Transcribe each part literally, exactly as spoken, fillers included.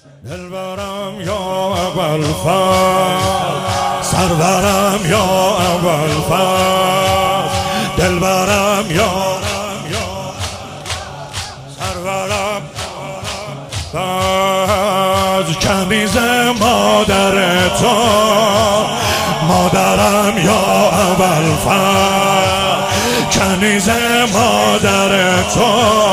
دلبرم یا ابوالفضل، سرورم یا ابوالفضل، دلبرم یا سرورم باز کنیز مادر تو، مادرم یا ابوالفضل، کنیز مادر تو،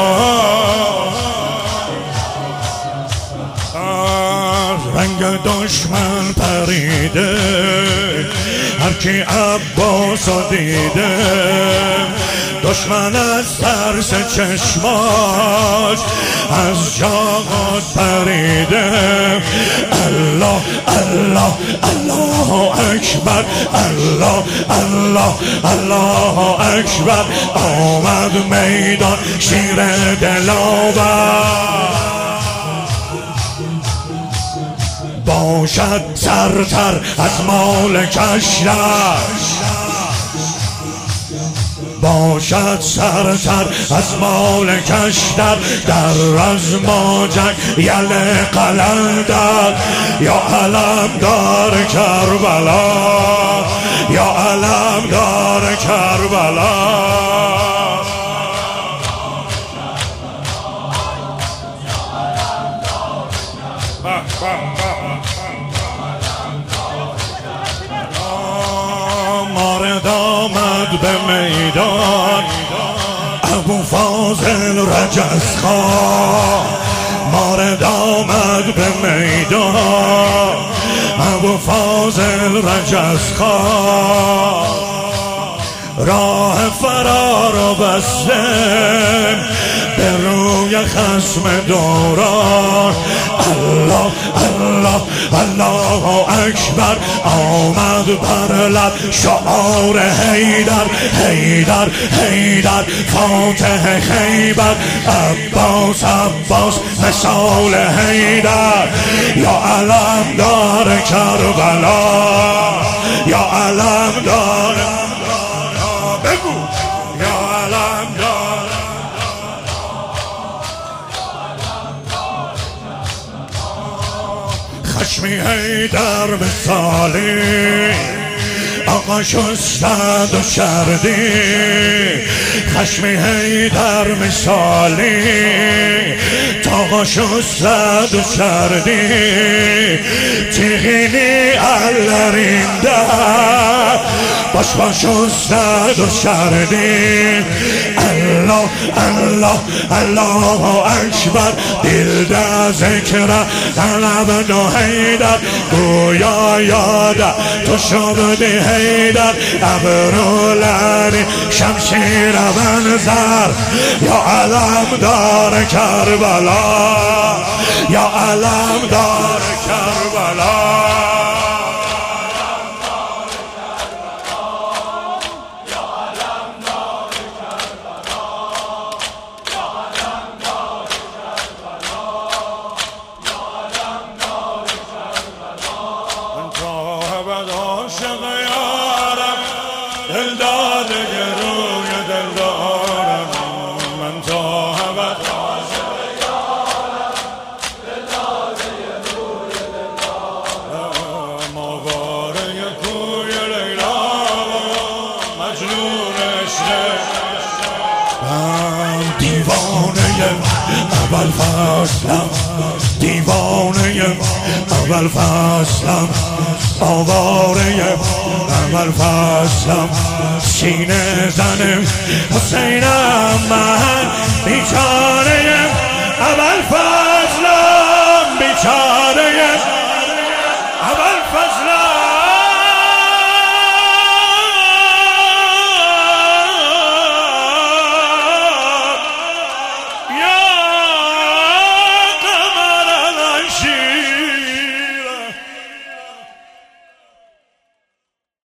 رنگ دشمن پریده هرکی عباسو دیده، دشمن از ترس چشماش از جاغات پریده. الله الله الله اکبر، الله الله الله اکبر، آمد میدان شیر دلاور، باشد سرتر از مالکش در، باشد سرتر از مالکش در، در رزم جنگ یل قلندر، یا علم دار کربلا، یا علم دار کربلا. مارد آمد به میدان ابوفاضل رجزخان، مارد آمد به میدان ابوفاضل رجزخان، راه فرار و بسته به روی خصم دوران. الله الله الله اکبر، آمد بر لب شعار حیدر، حیدر حیدر فاتح خیبر، عباس عباس مثال حیدر، یا علم دار کربلا، یا علم دار بگو، یا علم دار خشمی حیدر مثالی، آقا شستد و شردی، خشمی حیدر مثالی، تا شستد و شردی، تیغینی علرینده باش با شستد و شردی. الله الله الله اکبر، دل در ذکر طلب دو حیدر، گویا یاد تو شبدی حیدر، ابرولانی شمشیر منظر، یا علم دار کربلا، یا علم دار کربلا. دل داده روی دل دارم من، تا ابد عاشق یارم، دل داده روی دل دارم، آواره کوی لیلا مجنون عشق، من دیوانه ابوالفضلم، دیوانه ابوالفضلم، آواره ابوالفضلم، سینه زنم حسینم، من بیچاره ابوالفضل.